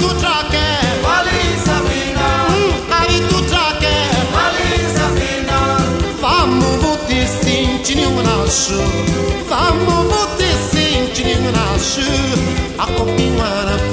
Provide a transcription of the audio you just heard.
tu já quer. Vale Sabina, Aí tu já quer. vale Sabina. Vamos voter sentinho na chu. Vamos voter sentinho na chu. A copinha